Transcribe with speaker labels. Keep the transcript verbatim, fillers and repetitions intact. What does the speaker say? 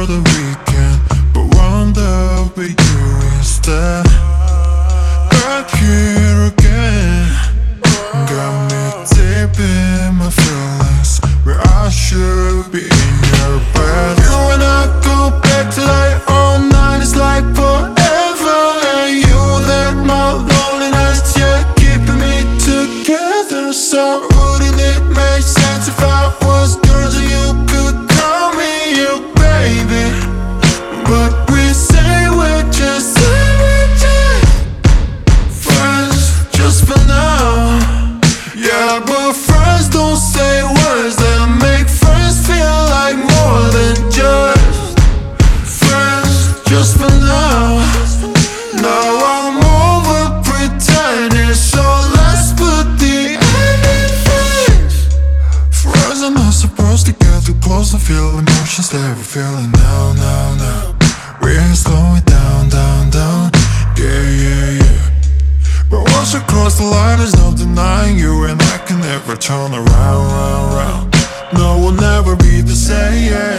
Speaker 1: for the weekend, but wound up with you instead. Back here again, got me deep in my feelings, where I should be in your bed. You and I go back to like all night, it's like forever. And you let my loneliness, yeah, keeping me together. So wouldn't it make sense if I was yours and you could call me your baby? But we say we're just friends, just for now. Yeah, but friends don't say words that make friends feel like more than just friends, just for now. Now I'm over pretending, so let's put the end in friends. Friends are not supposed to get too close to feel emotions that we're feeling now, now, now. We're slowing down, down, down, yeah, yeah, yeah. But once you cross the line, there's no denying you, and I can never turn around, round, round. No, we'll never be the same, yeah.